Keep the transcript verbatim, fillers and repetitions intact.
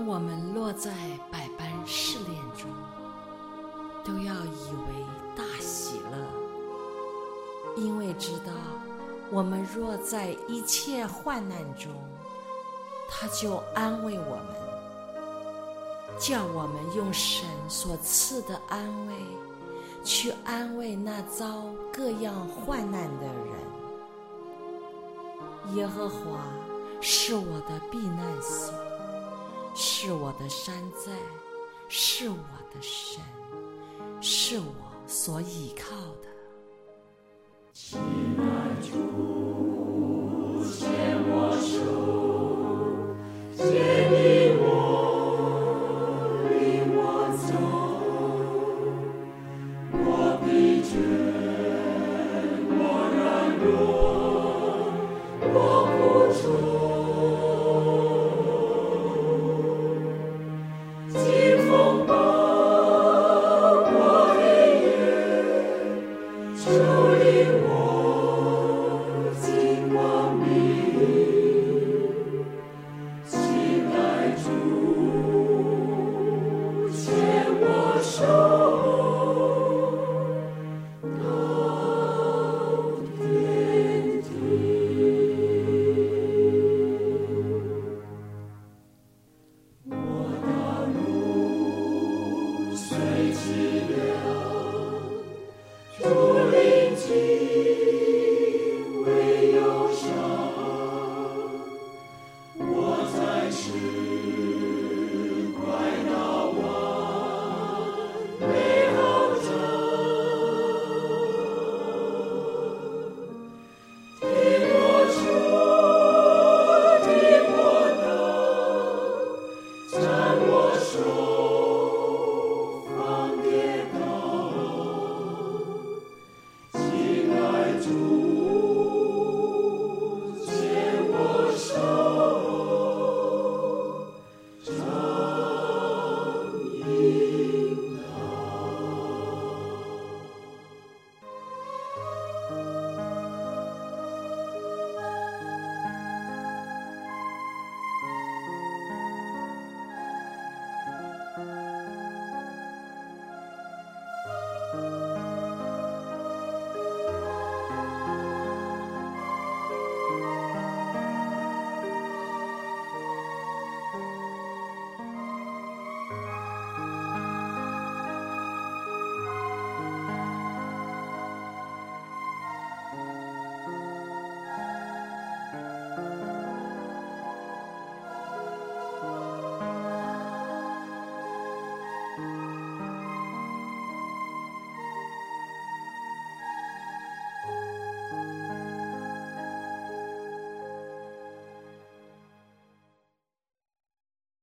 当我们落在百般试炼中，都要以为大喜乐，因为知道我们若在一切患难中，他就安慰我们，叫我们用神所赐的安慰去安慰那遭各样患难的人。耶和华是我的避难所，是我的山寨，是我的神，是我所倚靠的。 亲爱主，牵我手，牵引我，领我走，我疲倦，我软弱，我苦楚。经风暴过黑夜，求领我进光明。亲爱主，牵我手到天庭。我道路虽凄凉，主临近为忧伤。我在世快到完美好章，听我说，听我道，